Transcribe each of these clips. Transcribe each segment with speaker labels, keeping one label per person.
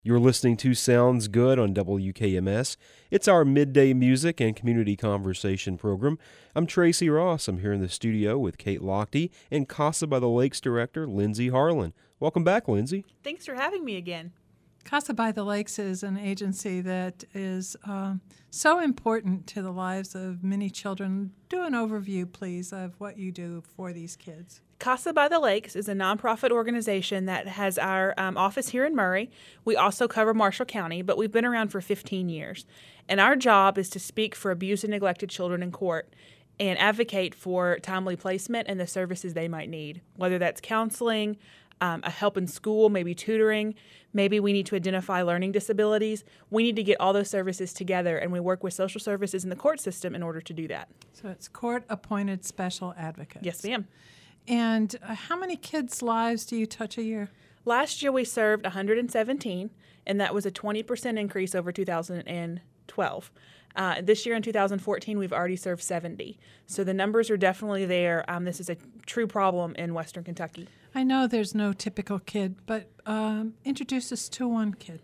Speaker 1: You're listening to Sounds Good on WKMS. It's our midday music and community conversation program. I'm Tracy Ross. I'm here in the studio with Kate Lochte and Casa by the Lakes director Lindsay Harlan. Welcome back, Lindsay.
Speaker 2: Thanks for having me again.
Speaker 3: Casa by the Lakes is an agency that is so important to the lives of many children. Do an overview, please, of what you do for these kids.
Speaker 2: Casa by the Lakes is a nonprofit organization that has our office here in Murray. We also cover Marshall County, but we've been around for 15 years. And our job is to speak for abused and neglected children in court and advocate for timely placement and the services they might need, whether that's counseling, a help in school, maybe tutoring, maybe we need to identify learning disabilities. We need to get all those services together, and we work with social services in the court system in order to do that.
Speaker 3: So it's court-appointed special advocates.
Speaker 2: Yes, ma'am.
Speaker 3: And how many kids' lives do you touch a year?
Speaker 2: Last year we served 117, and that was a 20% increase over 2012. This year in 2014, we've already served 70. So the numbers are definitely there. This is a true problem in Western Kentucky.
Speaker 3: I know there's no typical kid, but introduce us to one kid.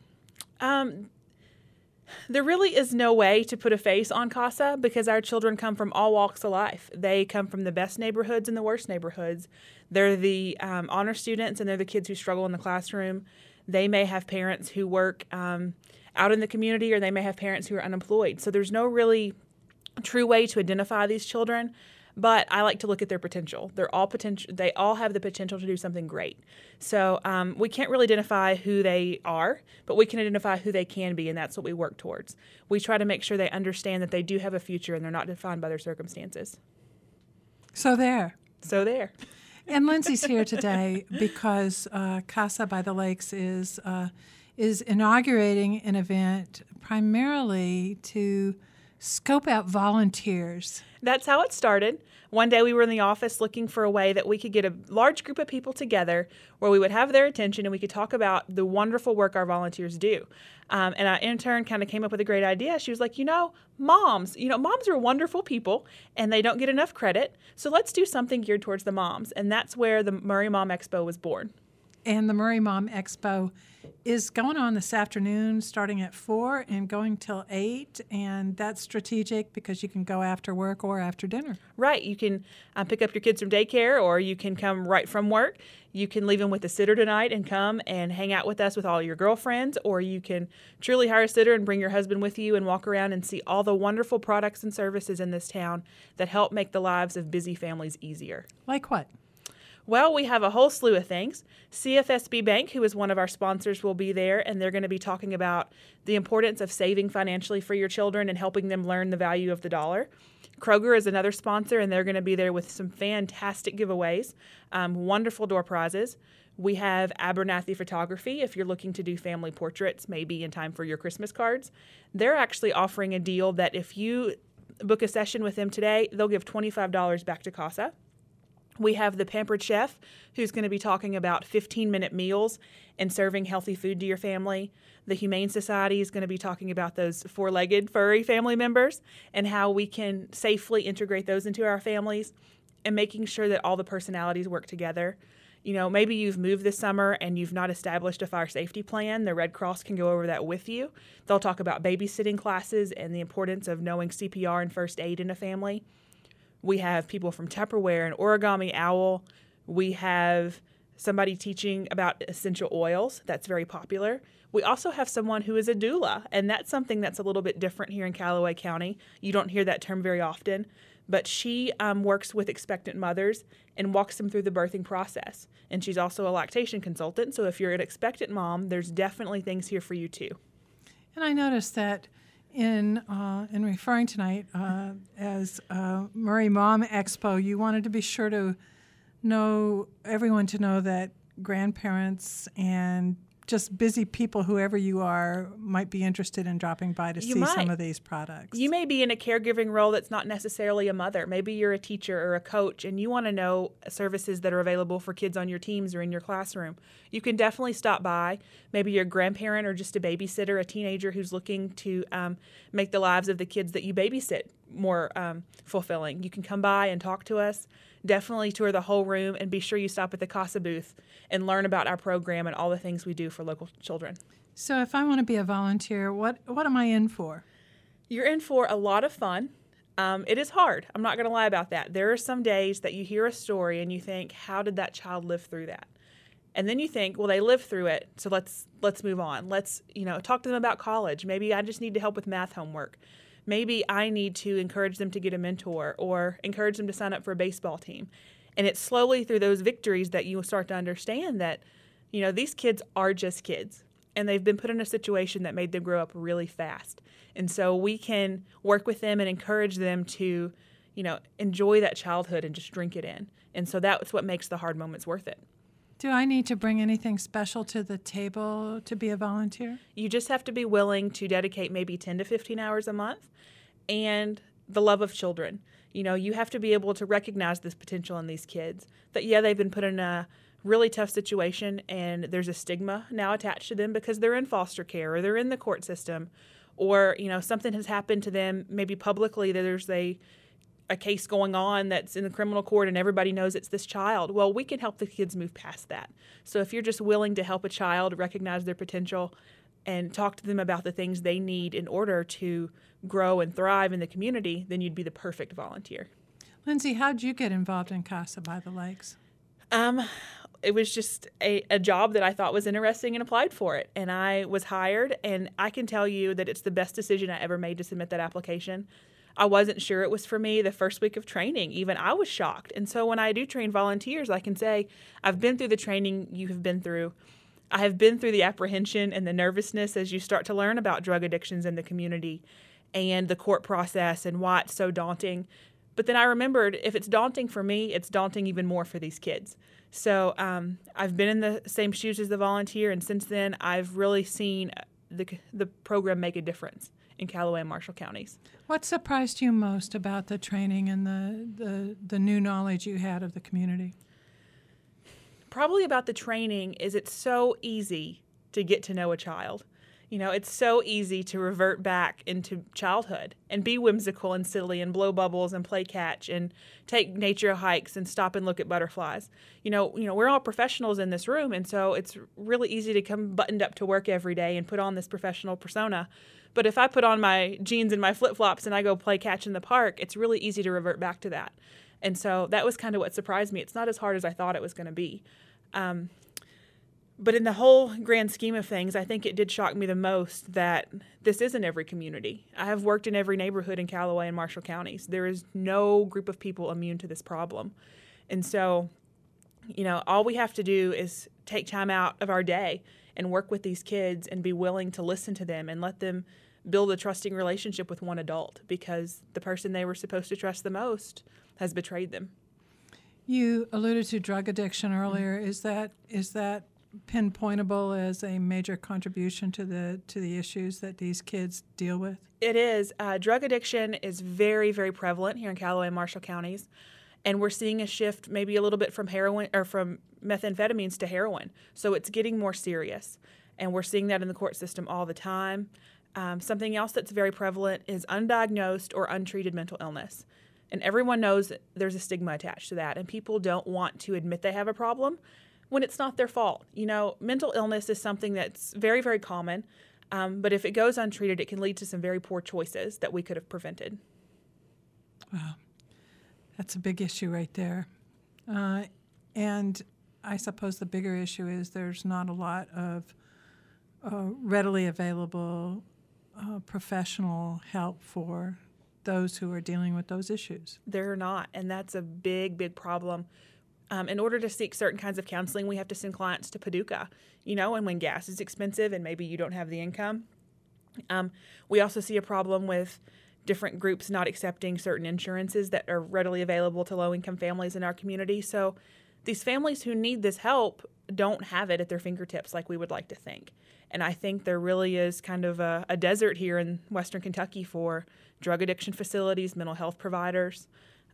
Speaker 2: There really is no way to put a face on CASA because our children come from all walks of life. They come from the best neighborhoods and the worst neighborhoods. They're the honor students, and they're the kids who struggle in the classroom. They may have parents who work out in the community, or they may have parents who are unemployed. So there's no really true way to identify these children. But I like to look at their potential. They're all potential. They all have the potential to do something great. So we can't really identify who they are, but we can identify who they can be, and that's what we work towards. We try to make sure they understand that they do have a future and they're not defined by their circumstances.
Speaker 3: So there. And Lindsay's here today because Casa by the Lakes is inaugurating an event primarily to scope out volunteers.
Speaker 2: That's how it started. One day we were in the office looking for a way that we could get a large group of people together where we would have their attention and we could talk about the wonderful work our volunteers do. And our intern kind of came up with a great idea. She was like, moms are wonderful people and they don't get enough credit. So let's do something geared towards the moms. And that's where the Murray Mom Expo was born.
Speaker 3: And the Murray Mom Expo is going on this afternoon, starting at 4 and going till 8, and that's strategic because you can go after work or after dinner.
Speaker 2: Right. You can pick up your kids from daycare, or you can come right from work. You can leave them with a sitter tonight and come and hang out with us with all your girlfriends, or you can truly hire a sitter and bring your husband with you and walk around and see all the wonderful products and services in this town that help make the lives of busy families easier.
Speaker 3: Like what?
Speaker 2: Well, we have a whole slew of things. CFSB Bank, who is one of our sponsors, will be there, and they're going to be talking about the importance of saving financially for your children and helping them learn the value of the dollar. Kroger is another sponsor, and they're going to be there with some fantastic giveaways, wonderful door prizes. We have Abernathy Photography, if you're looking to do family portraits, maybe in time for your Christmas cards. They're actually offering a deal that if you book a session with them today, they'll give $25 back to CASA. We have the Pampered Chef, who's going to be talking about 15-minute meals and serving healthy food to your family. The Humane Society is going to be talking about those four-legged furry family members and how we can safely integrate those into our families and making sure that all the personalities work together. Maybe you've moved this summer and you've not established a fire safety plan. The Red Cross can go over that with you. They'll talk about babysitting classes and the importance of knowing CPR and first aid in a family. We have people from Tupperware and Origami Owl. We have somebody teaching about essential oils. That's very popular. We also have someone who is a doula, and that's something that's a little bit different here in Callaway County. You don't hear that term very often, but she works with expectant mothers and walks them through the birthing process. And she's also a lactation consultant, so if you're an expectant mom, there's definitely things here for you too.
Speaker 3: And I noticed that in referring tonight as Murray Mom Expo, you wanted to be sure to everyone to know that grandparents and just busy people, whoever you are, might be interested in dropping by to see some of these products.
Speaker 2: You may be in a caregiving role that's not necessarily a mother. Maybe you're a teacher or a coach, and you want to know services that are available for kids on your teams or in your classroom. You can definitely stop by. Maybe you're a grandparent or just a babysitter, a teenager who's looking to make the lives of the kids that you babysit more fulfilling. You can come by and talk to us. Definitely tour the whole room, and be sure you stop at the CASA booth and learn about our program and all the things we do for local children.
Speaker 3: So if I want to be a volunteer, what am I in for?
Speaker 2: You're in for a lot of fun. It is hard. I'm not going to lie about that. There are some days that you hear a story and you think, how did that child live through that? And then you think, well, they lived through it, so let's move on. Let's, talk to them about college. Maybe I just need to help with math homework. Maybe I need to encourage them to get a mentor or encourage them to sign up for a baseball team. And it's slowly through those victories that you start to understand that, these kids are just kids. And they've been put in a situation that made them grow up really fast. And so we can work with them and encourage them to, enjoy that childhood and just drink it in. And so that's what makes the hard moments worth it.
Speaker 3: Do I need to bring anything special to the table to be a volunteer?
Speaker 2: You just have to be willing to dedicate maybe 10 to 15 hours a month and the love of children. You have to be able to recognize this potential in these kids that, they've been put in a really tough situation and there's a stigma now attached to them because they're in foster care or they're in the court system or, something has happened to them maybe publicly that there's a case going on that's in the criminal court and everybody knows it's this child. Well, we can help the kids move past that. So if you're just willing to help a child recognize their potential and talk to them about the things they need in order to grow and thrive in the community, then you'd be the perfect volunteer.
Speaker 3: Lindsay, how'd you get involved in Casa by the Lakes?
Speaker 2: It was just a job that I thought was interesting and applied for it. And I was hired, and I can tell you that it's the best decision I ever made to submit that application. I wasn't sure it was for me the first week of training. Even I was shocked. And so when I do train volunteers, I can say, I've been through the training you have been through. I have been through the apprehension and the nervousness as you start to learn about drug addictions in the community and the court process and why it's so daunting. But then I remembered, if it's daunting for me, it's daunting even more for these kids. So I've been in the same shoes as the volunteer, and since then I've really seen the program make a difference in Callaway and Marshall counties.
Speaker 3: What surprised you most about the training and the new knowledge you had of the community?
Speaker 2: Probably about the training is it's so easy to get to know a child. It's so easy to revert back into childhood and be whimsical and silly and blow bubbles and play catch and take nature hikes and stop and look at butterflies. We're all professionals in this room, and so it's really easy to come buttoned up to work every day and put on this professional persona. But if I put on my jeans and my flip-flops and I go play catch in the park, it's really easy to revert back to that. And so that was kind of what surprised me. It's not as hard as I thought it was going to be. But in the whole grand scheme of things, I think it did shock me the most that this isn't every community. I have worked in every neighborhood in Callaway and Marshall counties. There is no group of people immune to this problem. And so, all we have to do is take time out of our day and work with these kids and be willing to listen to them and let them build a trusting relationship with one adult, because the person they were supposed to trust the most has betrayed them.
Speaker 3: You alluded to drug addiction earlier. Is that pinpointable as a major contribution to the issues that these kids deal with?
Speaker 2: It is. Drug addiction is very, very prevalent here in Callaway and Marshall counties, and we're seeing a shift maybe a little bit from heroin or from methamphetamines to heroin. So it's getting more serious, and we're seeing that in the court system all the time. Something else that's very prevalent is undiagnosed or untreated mental illness. And everyone knows that there's a stigma attached to that, and people don't want to admit they have a problem when it's not their fault. Mental illness is something that's very, very common, but if it goes untreated, it can lead to some very poor choices that we could have prevented.
Speaker 3: Wow. That's a big issue right there. And I suppose the bigger issue is there's not a lot of readily available professional help for those who are dealing with those issues.
Speaker 2: They're not, and that's a big, big problem. In order to seek certain kinds of counseling, we have to send clients to Paducah, and when gas is expensive and maybe you don't have the income. We also see a problem with different groups not accepting certain insurances that are readily available to low-income families in our community. So these families who need this help don't have it at their fingertips like we would like to think. And I think there really is kind of a desert here in Western Kentucky for drug addiction facilities, mental health providers.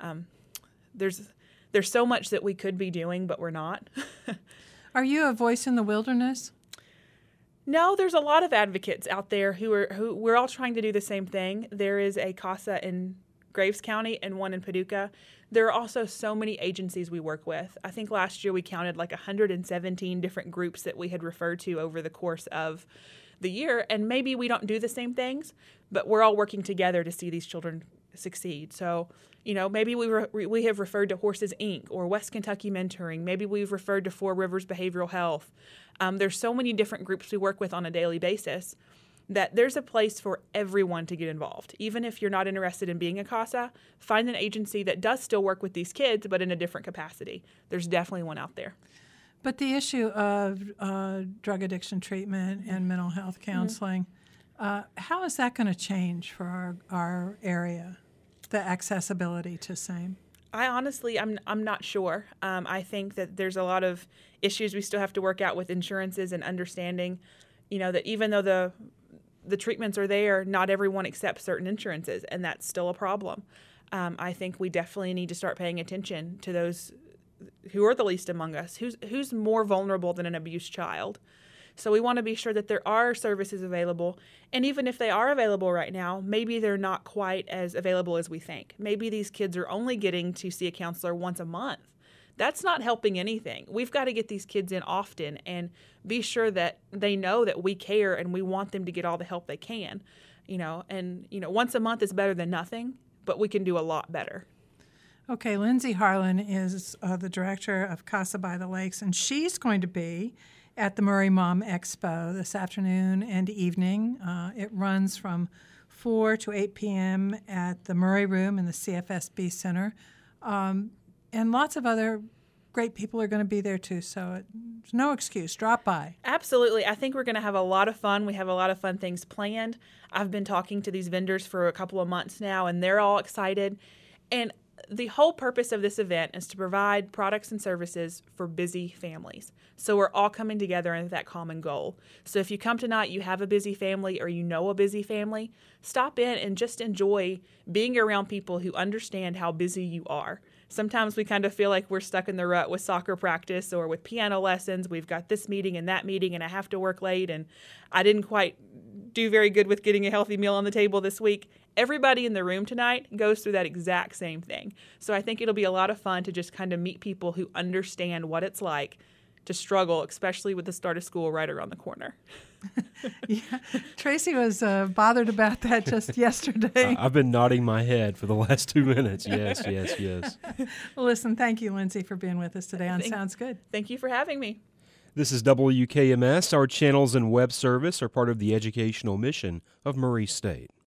Speaker 2: There's so much that we could be doing, but we're not.
Speaker 3: Are you a voice in the wilderness?
Speaker 2: No, there's a lot of advocates out there who we're all trying to do the same thing. There is a CASA in Graves County and one in Paducah. There are also so many agencies we work with. I think last year we counted like 117 different groups that we had referred to over the course of the year, and maybe we don't do the same things, but we're all working together to see these children succeed. So, maybe we have referred to Horses Inc. or West Kentucky Mentoring. Maybe we've referred to Four Rivers Behavioral Health. There's so many different groups we work with on a daily basis that there's a place for everyone to get involved. Even if you're not interested in being a CASA, find an agency that does still work with these kids, but in a different capacity. There's definitely one out there.
Speaker 3: But the issue of drug addiction treatment and mental health counseling, how is that going to change for our area, the accessibility to same?
Speaker 2: I honestly, I'm not sure. I think that there's a lot of issues we still have to work out with insurances and understanding, that even though the treatments are there, not everyone accepts certain insurances, and that's still a problem. I think we definitely need to start paying attention to those who are the least among us, who's more vulnerable than an abused child. So we want to be sure that there are services available, and even if they are available right now, maybe they're not quite as available as we think. Maybe these kids are only getting to see a counselor once a month. That's not helping anything. We've got to get these kids in often and be sure that they know that we care and we want them to get all the help they can. Once a month is better than nothing, but we can do a lot better.
Speaker 3: Okay, Lindsay Harlan is the director of Casa by the Lakes, and she's going to be at the Murray Mom Expo this afternoon and evening. It runs from 4 to 8 p.m. at the Murray Room in the CFSB Center. And lots of other great people are going to be there too, so it's no excuse. Drop by.
Speaker 2: Absolutely. I think we're going to have a lot of fun. We have a lot of fun things planned. I've been talking to these vendors for a couple of months now, and they're all excited. And the whole purpose of this event is to provide products and services for busy families. So we're all coming together in that common goal. So if you come tonight, you have a busy family or you know a busy family, stop in and just enjoy being around people who understand how busy you are. Sometimes we kind of feel like we're stuck in the rut with soccer practice or with piano lessons. We've got this meeting and that meeting, and I have to work late, and I didn't quite do very good with getting a healthy meal on the table this week. Everybody in the room tonight goes through that exact same thing. So I think it'll be a lot of fun to just kind of meet people who understand what it's like to struggle, especially with the start of school right around the corner.
Speaker 3: Yeah, Tracy was bothered about that just yesterday.
Speaker 1: I've been nodding my head for the last 2 minutes. Yes.
Speaker 3: Well, listen, thank you, Lindsay, for being with us today on Sounds Good.
Speaker 2: Thank you for having me.
Speaker 1: This is WKMS. Our channels and web service are part of the educational mission of Murray State.